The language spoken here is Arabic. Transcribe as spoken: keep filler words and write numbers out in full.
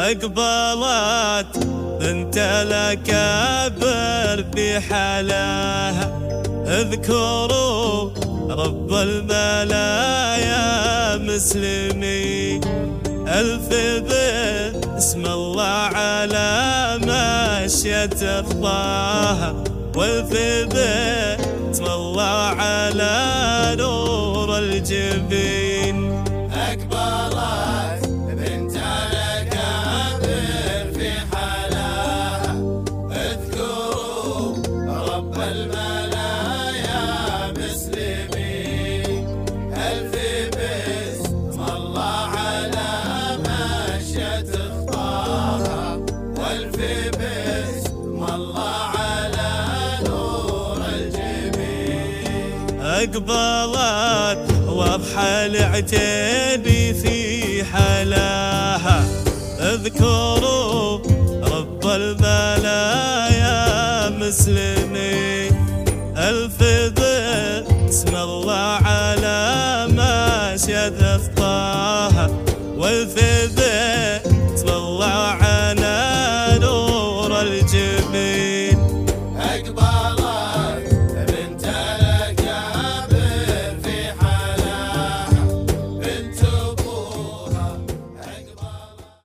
أقبلت بنت الأكابر في حلاها، اذكروا رب الملايا مسلمين، ألف باسم الله على مشية رضاها، والف باسم الله على نور الجبين. أقبلت بنت الأكابر في حلاها، اذكروا رب الملايا مسلمين، ألف باسم الله على مشية خطاها، والف باسم الله على نور الجبين. أقبلت واضحة العتيبي في حلاها، اذكروا رب الملايا مسلم